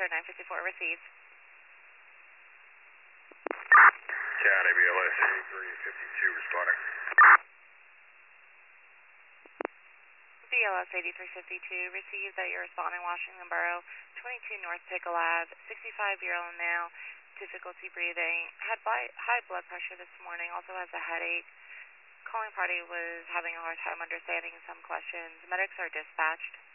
clear 954, received. County BLS 8352 responding. BLS 8352, received that you're responding Washington Borough, 22 North Pickle Ave, 65-year-old male, difficulty breathing, had high blood pressure this morning, also has a headache. Calling party was having a hard time understanding some questions. Medics are dispatched.